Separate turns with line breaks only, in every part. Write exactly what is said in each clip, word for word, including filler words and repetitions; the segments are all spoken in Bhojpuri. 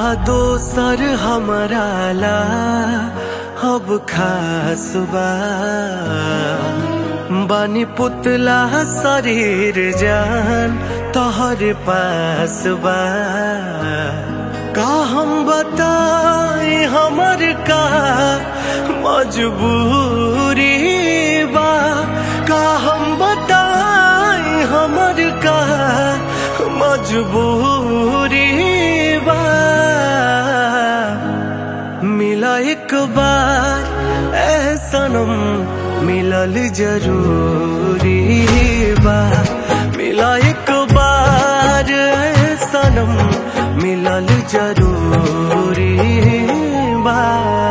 दोसर हमारा ला अब खास बा। बानी पुतला शरीर जान तोहर पास बा। का हम बताए हमर का मजबूरी बा। का हम बताए हमर का मजबूरी बा। मिला एक बार ए सनम मिलल जरूरी बा। मिला एक बार ए सनम मिलल जरूरी बा।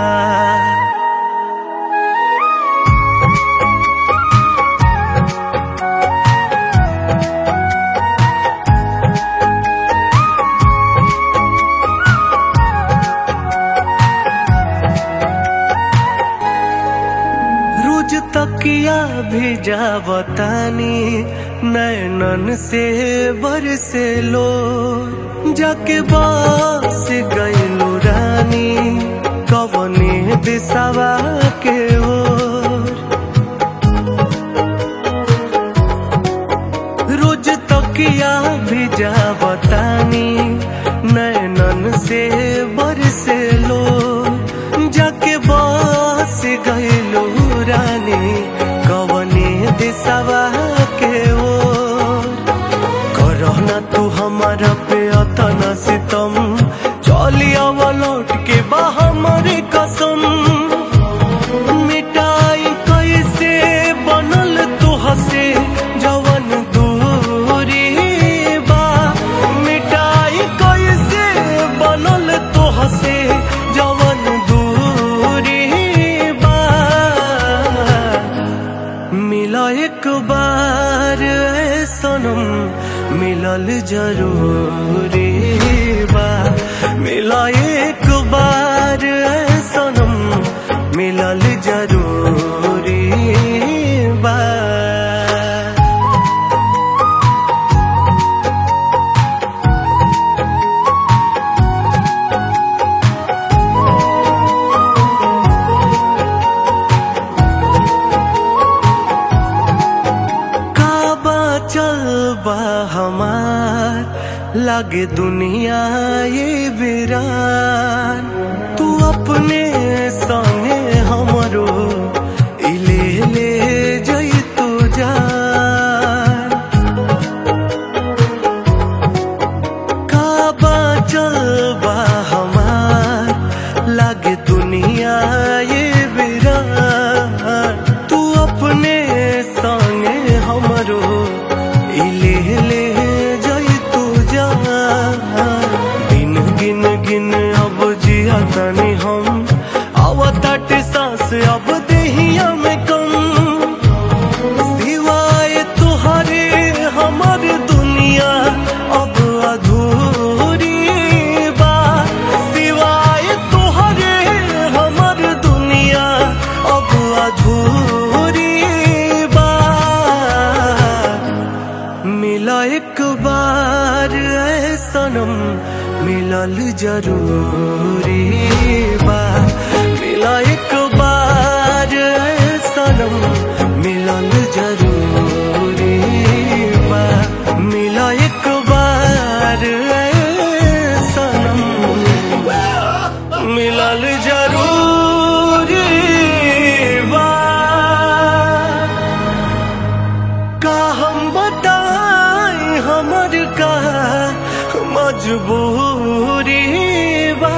रोज तकिया भी जावतानी नैनन से बरसे लो। जाके बस गइलू रानी कवने दिशवा के ओर। रोज तकिया भी जावतानी नैनन से बरसे लो। जाके बस गइलू रानी कवने दिशवा के ओर। करना तू हमारा पे अतना सितम चलिया लौट के बा हमारे कसम। मिटाई कैसे बनल तू हसे जवन दूरी बा। मिटाई कैसे बनल तू हसे जवन दूरी बा। मिला एक बार ए सनम मिलल जरूरी बा। मिला एक बार ए सनम मिलल जरूरी बा। चल बा हमार लागे दुनिया ये वीरान। तू अपने संगे हमरो इले ले जई तू जान। काबा चल बा हमार लागे दुनिया ये वीरान। तू अपने संगे हमरो इले ले जाई तू जान। दिन गिन गिन अब जिया तनी हम आवताट सांस अब देहिया में कम। सिवाय तुहरे हमर दुनिया अब अधूरी बा। सिवाय तुहरे हमर दुनिया अब अधूरी बा। मिला एक बार ए सनम मिलल जरूरी बा। मिला एक बार ए सनम मिलल जरूरी बा। मिला एक बार ए सनम मिलल जरूरी बा। का हम बताए हमर का मजबूरी बा।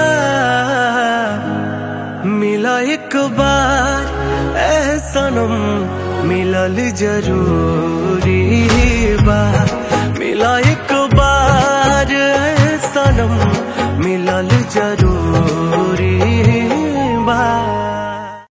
मिला एक बार ए सनम मिलल जरूरी बा। मिला एक बार ए सनम मिलल जरूरी